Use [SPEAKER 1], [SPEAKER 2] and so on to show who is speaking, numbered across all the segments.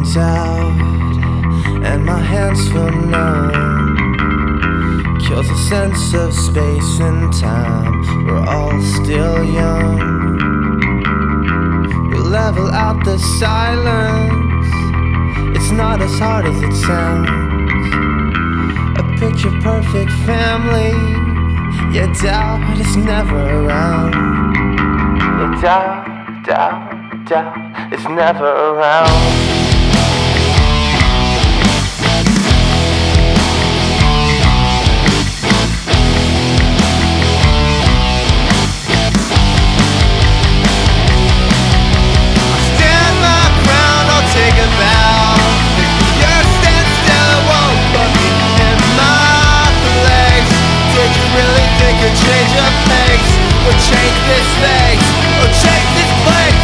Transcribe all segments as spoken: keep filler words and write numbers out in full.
[SPEAKER 1] lights out and my hands feel numb. Kills a sense of space and time. We're all still young. We level out the silence. It's not as hard as it sounds. A picture perfect family. Yeah, doubt is never around. Yeah, doubt, doubt, doubt is never around. Change of pace, or change this face, or change this place.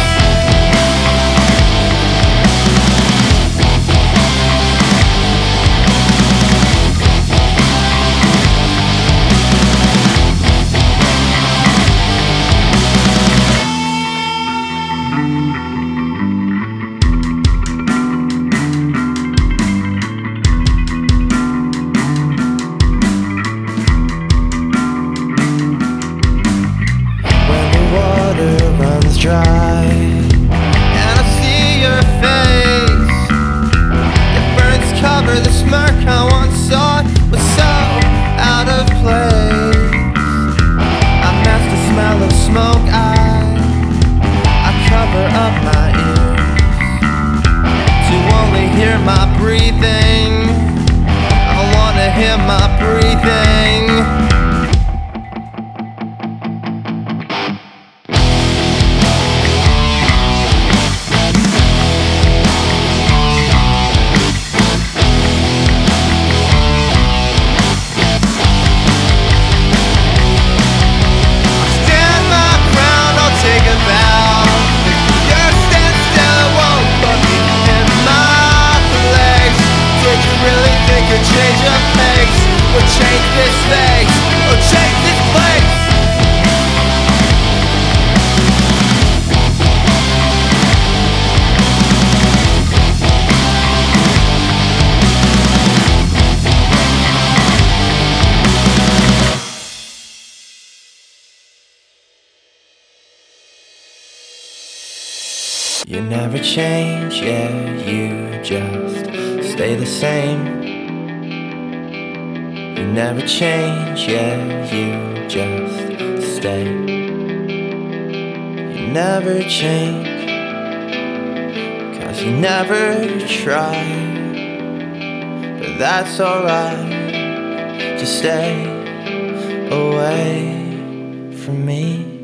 [SPEAKER 1] Dry, and I see your face. It burns cover the smirk I once saw was so out of place. I mask the smell of smoke. I I cover up my ears to only hear my breathing. I wanna hear my breathing. Change of pace, or change this face, or change this place. You never change, yeah, you just stay the same. You never change, yeah, you just stay. You never change, 'cause you never try. But that's alright, just stay away from me.